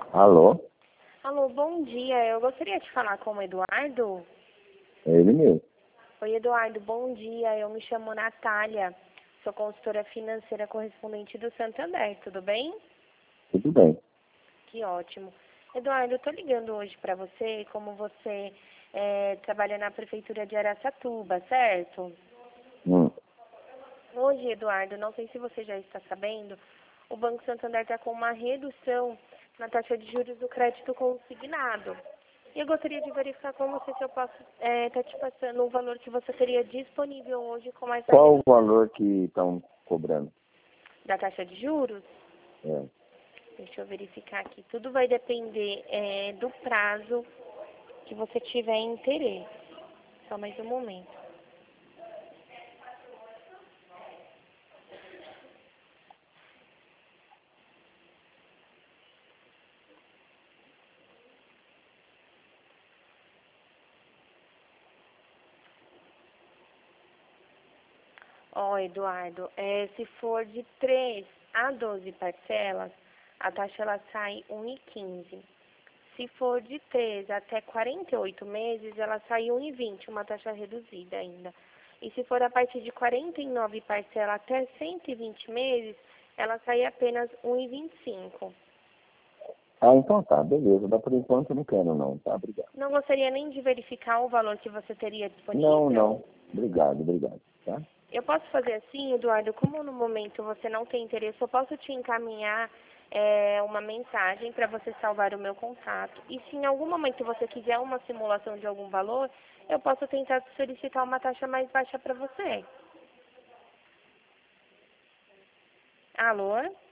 Alô? Alô, bom dia. Eu gostaria de falar com o Eduardo. É ele mesmo. Oi, Eduardo, bom dia. Eu me chamo Natália. Sou consultora financeira correspondente do Santander. Tudo bem? Tudo bem. Que ótimo. Eduardo, eu tô ligando hoje para você, como você trabalha na Prefeitura de Araçatuba, certo? Hum. Hoje, Eduardo, não sei se você já está sabendo, o Banco Santander está com uma redução na taxa de juros do crédito consignado. E eu gostaria de verificar com você se eu posso estar te passando o valor que você teria disponível hoje com essa Qual o redução valor que estão cobrando? da taxa de juros. É. Deixa eu verificar aqui. Tudo vai depender do prazo que você tiver interesse. Só mais um momento. Ó, Eduardo, se for de 3 a 12 parcelas, a taxa ela sai 1,15. Se for de 3 até 48 meses, ela sai 1,20, uma taxa reduzida ainda. E se for a partir de 49 parcelas até 120 meses, ela sai apenas 1,25. Ah, então tá, beleza. Mas por enquanto eu não quero não, tá? Obrigado. Não gostaria nem de verificar o valor que você teria Não, disponível? não. Obrigado, tá? Eu posso fazer assim, Eduardo, como no momento você não tem interesse, eu posso te encaminhar uma mensagem para você salvar o meu contato. E se em algum momento você quiser uma simulação de algum valor, eu posso tentar solicitar uma taxa mais baixa para você. Alô?